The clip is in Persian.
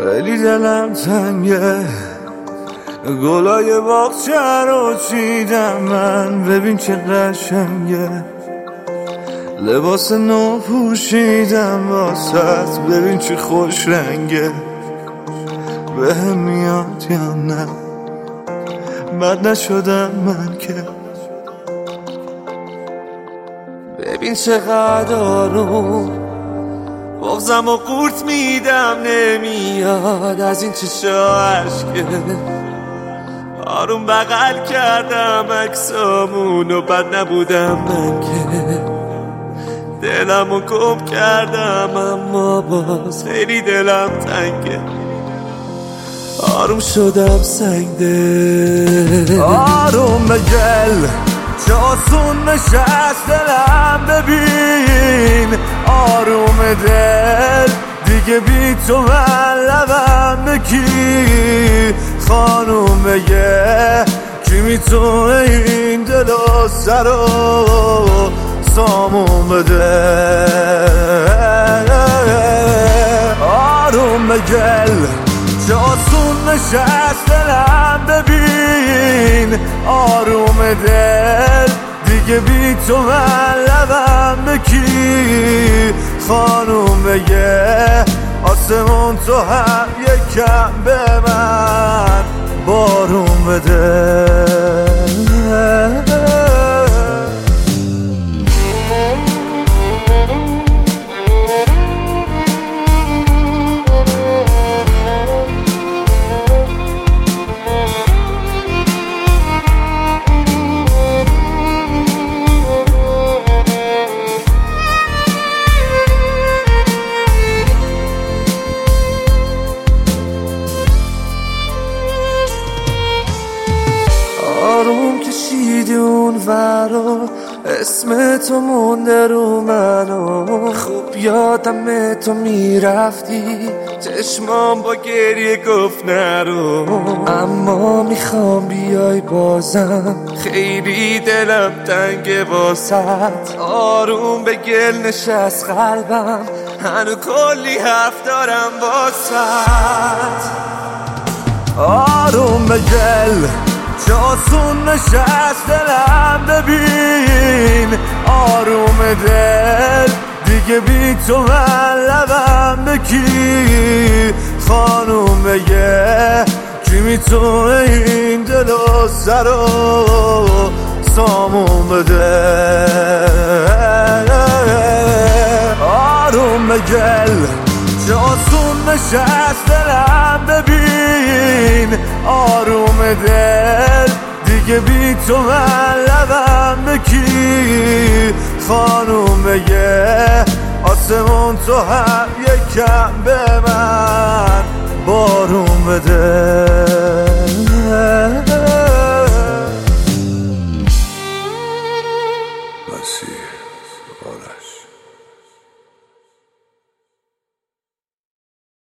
خیلی دلم تنگه، گلای باغچه رو چیدم من، ببین چه قشنگه. لباس نو پوشیدم واسط، ببین چه خوش رنگه. بهم میاد یا نه، بد نشدم من که. ببین چقدر آروم بغزم و قورت میدم، نمیاد از این چشا عشقه. آروم بغل کردم عکسامون و بد نبودم من که. دلمو گم کردم اما باز خیلی دلم تنگه. آروم شدم سنگده، آروم به گل جاسون نشست دلم، ببین آروم دل دیگه بی تو من لبم بکی. خانوم بگه کی میتونه این دل و سر و سامون بده. آروم به گل جاسون نشست دلم، ببین آروم دل دیگه بی تو من لبم بکی. خانوم بگه آسمون تو هم یکم به من بارون بده. آروم کشیدی اون ورا، اسم تو مونده رو منو. خوب یادم تو میرفتی، چشمام با گریه گفت نرو. اما میخوام بیای بازم، خیلی دلم تنگه واسط. آروم به گل نشست قلبم، هنو کلی حرف دارم واسط. آروم به گل جاسون نشست دلم، ببین آروم دل دیگه بی تو من لبم بکی. خانوم بگه کی میتونه این دل و سر و سامون بده. آروم به گل جاسون نشست دلم، ببین آروم دل دیگه بی تو من لبم بکی. خانوم بگه آسمون تو هم یکم به من بارون بده.